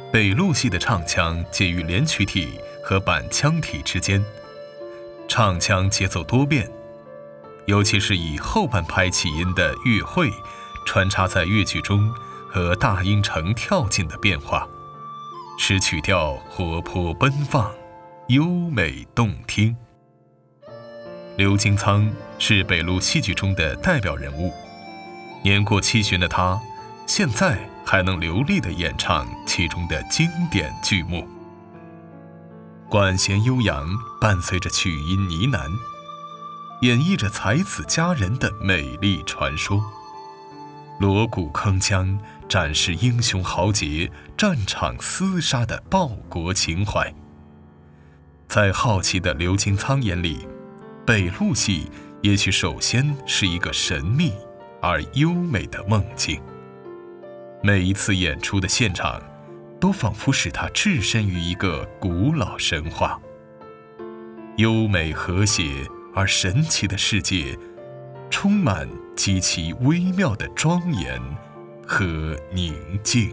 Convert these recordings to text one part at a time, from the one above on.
北陆系的唱腔介于连曲体和板腔体之间，唱腔节奏多变，尤其是以后半拍起音的乐会穿插在乐句中和大音程跳进的变化，使曲调活泼奔放，优美动听。刘金苍是北陆戏剧中的代表人物，年过70的他，现在还能流利地演唱其中的经典剧目。管弦悠扬，伴随着曲音呢喃，演绎着才子佳人的美丽传说。锣鼓铿锵，展示英雄豪杰战场厮杀的报国情怀。在好奇的刘金苍眼里，北陆戏也许首先是一个神秘而优美的梦境。每一次演出的现场，都仿佛使他置身于一个古老神话。优美和谐而神奇的世界，充满极其微妙的庄严和宁静。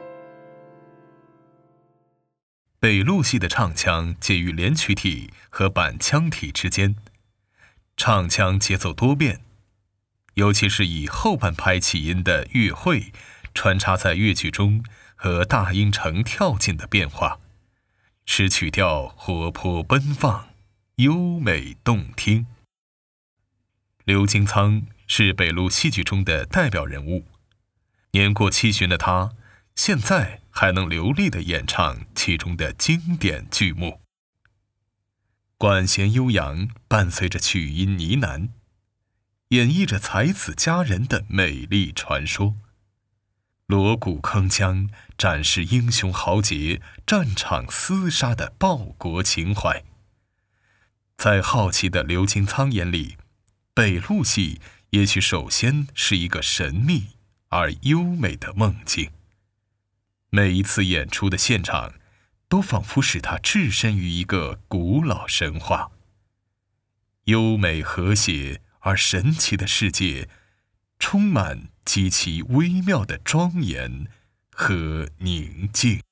北陆系的唱腔介于连曲体和板腔体之间，唱腔节奏多变，尤其是以后半拍起音的乐会穿插在乐句中和大音程跳进的变化，使曲调活泼奔放，优美动听。刘金苍是北陆戏剧中的代表人物，年过70的他，现在还能流利地演唱其中的经典剧目。管弦悠扬，伴随着曲音呢喃，演绎着才子佳人的美丽传说。锣鼓铿锵，展示英雄豪杰战场厮杀的报国情怀。在好奇的刘金苍眼里，北陆戏也许首先是一个神秘而优美的梦境。每一次演出的现场，都仿佛使他置身于一个古老神话。优美和谐而神奇的世界，充满极其微妙的庄严和宁静。